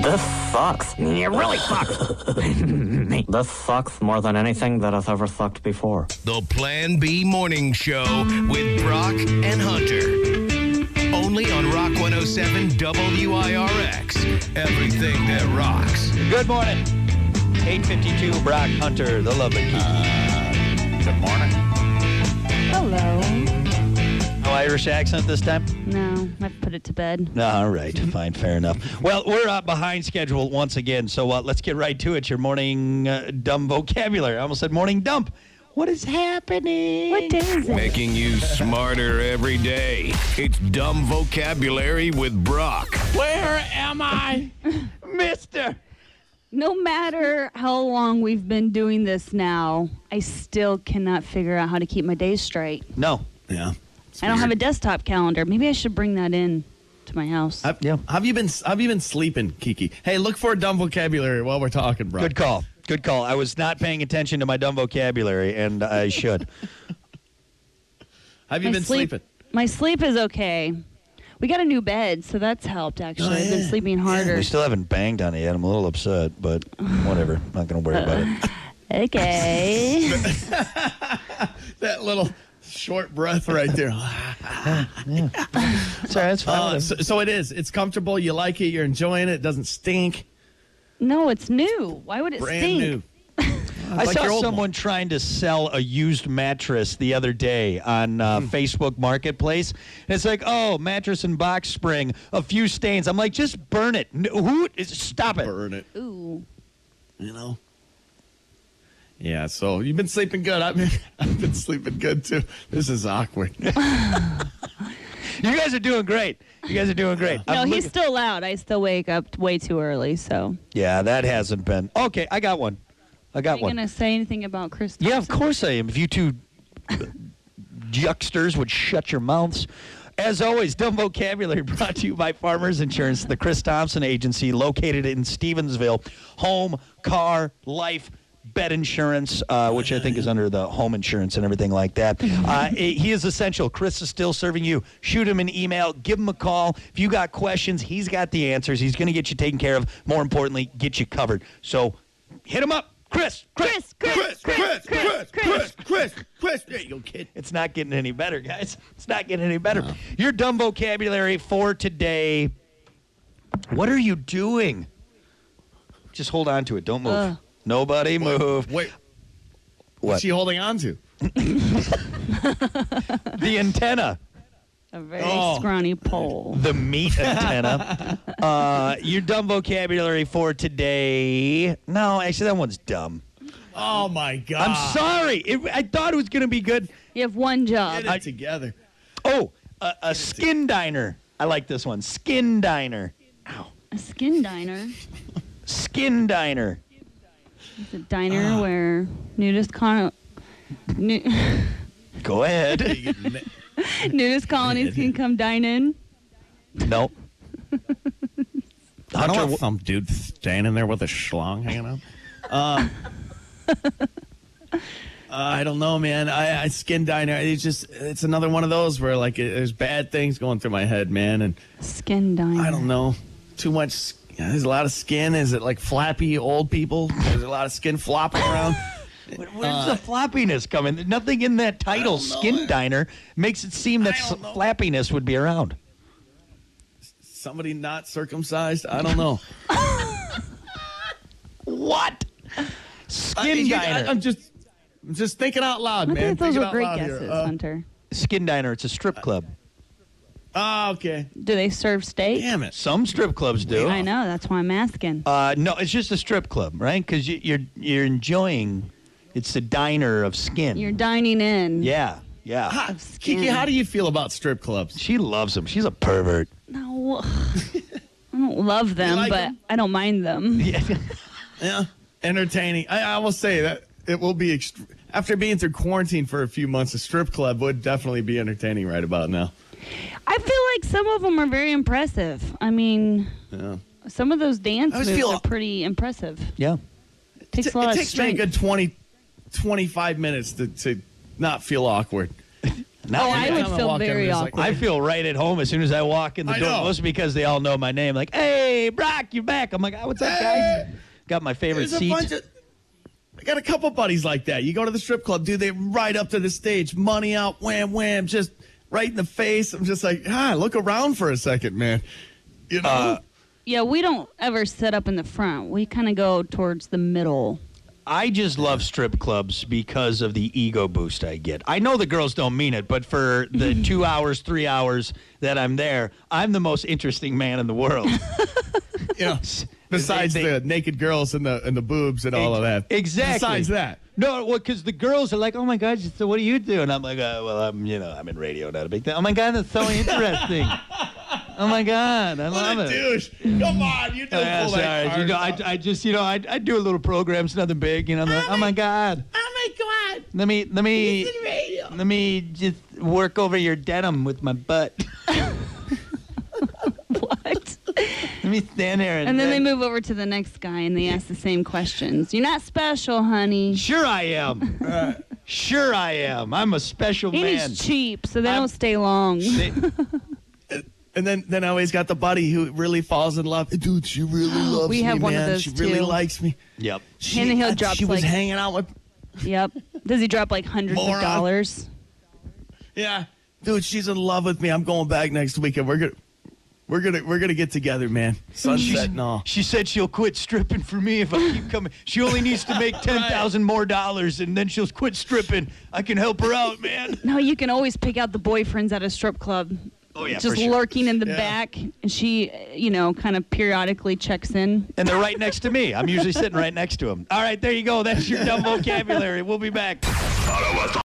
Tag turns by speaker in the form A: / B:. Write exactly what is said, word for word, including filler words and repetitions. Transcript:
A: This sucks.
B: It really sucks.
A: This sucks more than anything that has ever sucked before.
C: The Plan B Morning Show with Brock and Hunter. Only on Rock one oh seven W I R X. Everything that rocks.
D: Good morning. eight fifty-two, Brock Hunter, the lovely Keith.
B: Uh, good morning.
E: Hello.
D: No Irish accent this time?
E: No, I've put it to bed.
D: No, all right. Fine, fair enough. Well, we're uh, behind schedule once again, so uh, let's get right to it. Your morning uh, dumb vocabulary. I almost said morning dump. What is happening?
E: What day is it?
C: Making you smarter every day. It's Dumb Vocabulary with Brock.
B: Where am I?
D: Mister?
E: No matter how long we've been doing this now, I still cannot figure out how to keep my days straight.
D: No.
B: Yeah.
E: I don't have a desktop calendar. Maybe I should bring that in to my house.
B: Have,
D: Yeah.
B: have you been Have you been sleeping, Kiki? Hey, look for a dumb vocabulary while we're talking, bro.
D: Good call. Good call. I was not paying attention to my dumb vocabulary, and I should.
B: Have you
E: My
B: been
E: sleep-
B: sleeping?
E: My sleep is okay. We got a new bed, so that's helped, actually.
B: Oh,
E: I've been
B: yeah.
E: sleeping harder.
D: We still haven't banged on it yet. I'm a little upset, but whatever. Not going to worry about it.
E: Okay.
B: That little short breath right there.
D: Sorry, that's fine.
B: Uh, so, so it is. It's comfortable. You like it. You're enjoying it. It doesn't stink.
E: No, it's new. Why would it
B: Brand
E: stink?
B: new.
D: I
B: like your
D: saw
B: old
D: someone
B: one.
D: trying to sell a used mattress the other day on uh,
B: Hmm.
D: Facebook Marketplace. And it's like, oh, mattress and box spring, a few stains. I'm like, just burn it. No, who? Stop it.
B: Burn it.
E: Ooh.
B: You know. Yeah. So you've been sleeping good. I've been, I've been sleeping good too. This is awkward.
D: You guys are doing great. You guys are doing great.
E: No,
D: I'm
E: he's
D: looking-
E: still loud. I still wake up way too early, so.
D: Yeah, that hasn't been. Okay, I got one. I
E: Are
D: got
E: you
D: one.
E: going to say anything about Chris
D: Yeah, of
E: Thompson?
D: course I am. If you two yucksters would shut your mouths. As always, dumb vocabulary brought to you by Farmers Insurance, the Chris Thompson Agency, located in Stevensville. Home, car, life, bed insurance, uh, which I think is under the home insurance and everything like that. Uh, he is essential. Chris is still serving you. Shoot him an email. Give him a call. If you got questions, he's got the answers. He's going to get you taken care of. More importantly, get you covered. So hit him up. Chris, Chris,
E: Chris, Chris, Chris, Chris, Chris.
B: Chris, Chris. There you go, kid.
D: It's not getting any better, guys. It's not getting any better. Your dumb vocabulary for today. What are you doing? Just hold on to it. Don't move.
E: Ugh.
D: Nobody move.
B: Wait.
D: What?
B: What's she holding on to?
D: The antenna.
E: A very
B: Oh.
E: scrawny pole.
D: The meat antenna. Uh, your dumb vocabulary for today. No, actually, that one's dumb.
B: Oh my God.
D: I'm sorry. It, I thought it was going to be good.
E: You have one job.
B: Get it together.
D: Oh, a, a skin diner. I like this one. Skin diner.
E: A skin diner.
D: Skin diner.
E: It's a diner where nudist con- nu-
D: Go ahead.
E: nudist colonies can come dine in.
D: No.
B: I don't
D: Hunter,
B: want some dude standing there with a schlong hanging out. Uh, uh, I don't know, man. I, I skin diner. It's just it's another one of those where like it, there's bad things going through my head, man, and
E: Skin diner.
B: I don't know. Too much. Yeah, there's a lot of skin. Is it like flappy old people? There's a lot of skin flopping around.
D: Where- Where's the floppiness coming? Nothing in that title,
B: don't know.
D: Skin Diner, makes it seem that
B: I don't know.
D: flappiness would be around.
B: Somebody not circumcised? I don't know.
D: What?
B: I,
D: Skin
B: you-
D: Diner.
B: I, am just, I'm just thinking out loud,
E: I
B: man.
E: think those
B: Thinking
E: were
B: out
E: great
B: loud
E: guesses,
B: here. Uh,
E: Hunter.
D: Skin Diner, it's a strip club.
B: Oh, okay.
E: Do they serve steak?
B: Damn it.
D: Some strip clubs do.
E: I know. That's why I'm asking.
D: Uh, no, it's just a strip club, right? Because you, you're you're enjoying. It's the diner of skin.
E: You're dining in.
D: yeah, yeah.
B: Ha,
E: Of skin.
B: Kiki, how do you feel about strip clubs?
D: She loves them. She's a pervert.
E: No. I don't love them,
B: like
E: but
B: them?
E: I don't mind them.
D: Yeah.
B: Yeah, entertaining. I, I will say that it will be ext- after being through quarantine for a few months. A strip club would definitely be entertaining right about now.
E: I feel like some of them are very impressive. I mean,
B: Yeah.
E: some of those dance
B: I always
E: moves
B: feel-
E: are pretty impressive.
D: Yeah.
E: Takes
B: It,
E: a lot
B: it
E: of
B: takes me a
E: strength.
B: good twenty, twenty-five minutes to, to not feel awkward.
D: Now
E: Oh, I
B: Every
E: would
B: time I
E: feel
B: walk in,
E: very
B: it's like-
E: awkward.
D: I feel right at home as soon as I walk in the
B: I
D: door.
B: know.
D: Mostly because they all know my name. Like, hey, Brock, you're back. I'm like, oh, what's up, guys? Got my favorite
B: There's a
D: seat.
B: bunch of. I got a couple buddies like that. You go to the strip club, dude. They right up to the stage, money out, wham, wham, just right in the face. I'm just like, ah, look around for a second, man. You know.
D: Uh,
E: Yeah, we don't ever sit up in the front. We kind of go towards the middle.
D: I just love strip clubs because of the ego boost I get. I know the girls don't mean it, but for the two hours, three hours that I'm there, I'm the most interesting man in the world.
B: you know, besides
D: They- they-
B: the naked girls and the and the boobs and all of that.
D: Exactly.
B: Besides that.
D: No, well, because the girls are like, "Oh my God, so what do you do?" And I'm like, uh, "Well, I'm, you know, I'm in radio, not a big thing." Oh my God, that's so interesting. Oh my God, I love
B: What a
D: it.
B: douche. Come on, you don't
D: Yeah,
B: pull that
D: sorry. You know, I,
B: card.
D: I just, you know, I, I do a little programs, nothing big. You know, I'm like, oh my God.
B: Oh my God.
D: Let me, let me,
B: radio.
D: let me just work over your denim with my butt.
E: What?
D: Let me stand there and,
E: And then they move over to the next guy and they ask the same questions. You're not special, honey.
D: Sure I am. Sure I am. I'm a special
E: And
D: man.
E: he's cheap, so they
D: I'm-
E: don't stay long.
D: They-
B: And then, then I always got the buddy who really falls in love. Dude, she really loves
E: We
B: me,
E: have one of
B: man.
E: those,
B: She really
E: too.
B: likes me.
D: yep.
B: She,
E: And then he'll
B: uh,
E: drop,
B: She was
E: like-
B: hanging out with.
E: Yep. Does he drop like hundreds
B: Moron.
E: of dollars?
B: Yeah, dude, she's in love with me. I'm going back next week, and we're gonna, we're gonna, we're gonna get together, man. Sunset and all.
D: She said she'll quit stripping for me if I keep coming. She only needs to make ten thousand more dollars, and then she'll quit stripping. I can help her out, man.
E: No, you can always pick out the boyfriends at a strip club.
D: Oh yeah,
E: Just
D: for sure.
E: lurking in the
B: Yeah.
E: back. And she, you know, kind of periodically checks in.
D: And they're right next to me. I'm usually sitting right next to them. All right, there you go. That's your dumb vocabulary. We'll be back.